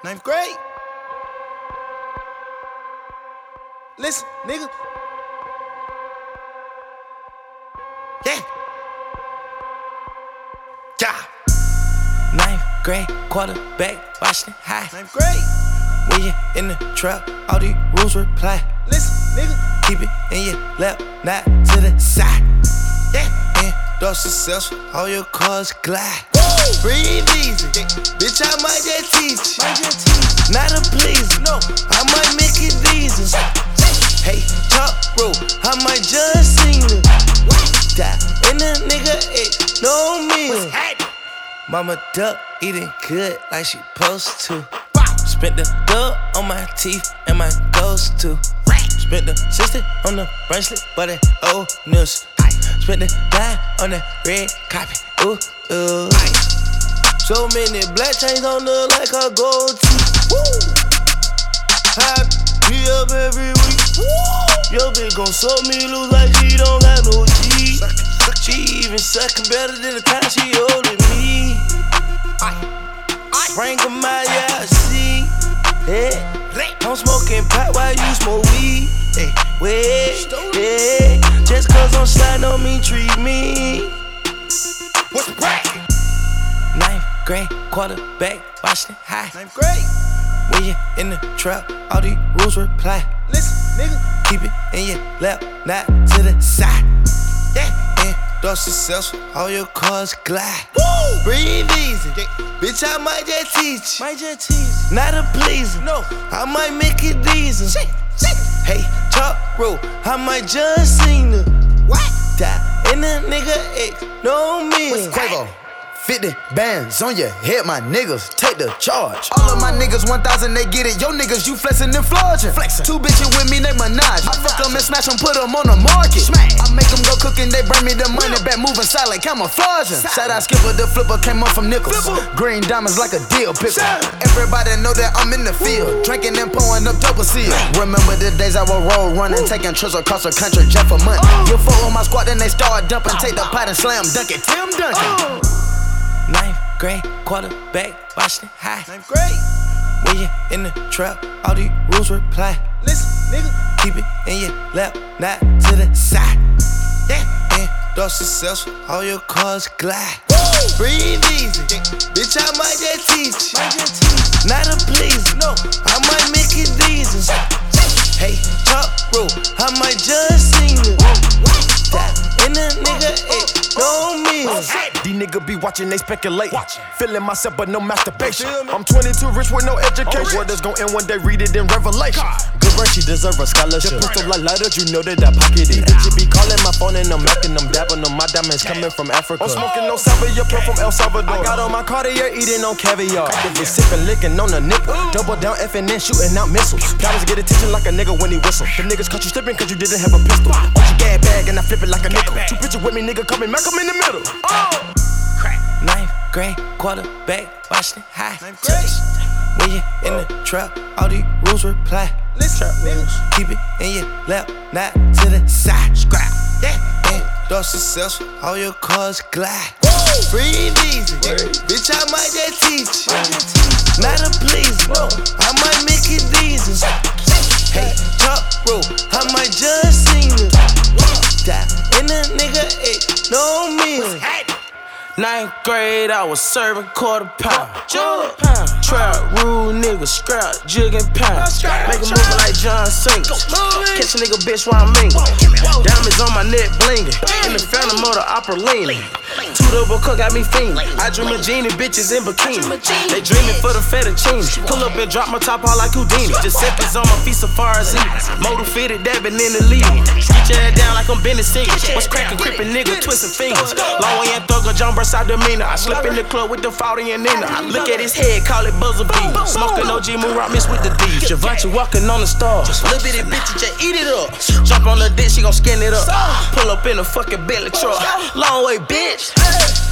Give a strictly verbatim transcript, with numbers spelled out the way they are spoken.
Ninth grade. Listen, nigga. Yeah. Yeah. Ninth grade, quarterback, Washington High. Ninth grade. When you in the trap, all these rules reply. Listen, nigga. Keep it in your lap, not to the side. Yeah. Endorse successful, all your cars glide. Woo. Breathe easy, Yeah. bitch, I might just teach. Might just teach. Not a pleaser, No. I might make it easy. Hey, top rope, I might just sing it. Die in a nigga, it no meal. Mama duck eating good like she supposed to. Spent the dub on my teeth and my ghost too. Spent the sixty on the bracelet, but it old news. Spent the dime on the red carpet, ooh, ooh. So many black chains on the like a gold tooth. High be up every week. Yo bitch gon' suck me loose like she don't got no G. She even suckin' better than the time she holdin' me. Bring 'em out, yeah, I see. Yeah. I'm smoking pot while you smoke weed. Hey, wait, yeah. Just cause I'm sliding don't mean treat me. What's the bracket? Ninth grade, quarterback, Washington High. Ninth grade. When you in the trap, all these rules reply. Listen, nigga. Keep it in your lap, not to the side. Yeah. Endorse successful, all your cars glide. Woo. Breathe easy, Yeah. bitch, I might just teach. Might just tease. Not a pleaser, No. I might make it easy. Shit. Shit. Hey, top rope, I might just sing it. What? Die in a nigga X, no me. Quavo, fifty bands on your head, my niggas, take the charge. All of my niggas, one thousand, they get it. Yo niggas, you flexin' and flogging. Flexin'. Two bitches with me, they menage. I fuck them and smash them, put them on the market. Smash. I make them go cooking, they bring me the money back, moving silent, camouflaging. Shout out Skipper, the flipper came up from nickels. Flipper. Green diamonds like a deal picker. Shout. Everybody know that I'm in the field, drinking and pouring up double seal. Remember the days I would roll running, taking trips across the country just for money. Oh. You fuck with my squad, then they start dumping, take the pot and slam dunk it. Tim Duncan. Ninth grade, quarterback, Washington High. Ninth grade. When you in the trap, all these rules reply. Listen, nigga. Keep it in your lap, not to the side. Yeah. Endorse successful, all your cars glide. Woo. Breathe easy, Yeah. bitch, I might just teach. Might just tease. Not a pleaser, No. I might make it easy. Hey, top rope, I might just sing it. Die in a nigga, it no meal. These niggas be watching, they speculate. Watchin'. Feeling myself, but no masturbation. Feel me? I'm twenty-two, rich with no education. Word is gon' end one day, read it in Revelation. Good run, she deserve a scholarship. The pistol like lighters, you know that I pocket it. Bitch, be calling my phone and I'm macking them, dabbing them. My diamonds coming from Africa. I'm smoking no Salvia, pearl from El Salvador. I got on my Cartier, eating on caviar. Actively sipping, licking on the nipple. Double down, effing and shooting out missiles. Diamonds get attention like a nigga when he whistle. The niggas caught you slipping cause you didn't have a pistol. Watch your gag bag and I flip it like a nickel. Two bitches with me, nigga, coming, Mac, I'm in the middle. Oh! Ninth grade, quarterback, Washington High. Ninth grade. When you in the trap, all these rules reply. Listen, nigga. Keep it in your lap, not to the side. Scrap. Yeah. Endorse successful, all your cars glide. Woo. Breathe easy, Yeah. bitch, I might just teach. Might just tease. Not a pleaser, No. I might make it easy. Hey, top rope, I might just sing it. Die in a nigga, it no meal. Ninth grade, I was serving quarter pound. Quarter pound. Trap rule, nigga, scrap, jig and pound. Make a move like John Cena. Catch a nigga bitch while I'm mingling. Diamonds on my neck blinging. In the phantom of the opera leaning. Two double cook got me fiending. I dream of genie bitches in bikini. They dreaming for the fettuccine. Pull up and drop my top all like Houdini. Just seconds on my feet so far as eat. Motor fitted, dabbing in the lead. Get your head down like I'm Benny Siegel. What's cracking, crippin' nigga, twisting fingers. Long way and thugger, John Burst demeanor. I slip in the club with the forty and Nina. I look at his head, call it buzzer beater. Smoking O G Moon Rock mix with the D. Givenchy walking on the stars. Little bitty bitch, just eat it up. Jump on the dick, she gon' skin it up. Pull up in a fucking belly truck. Long way, bitch.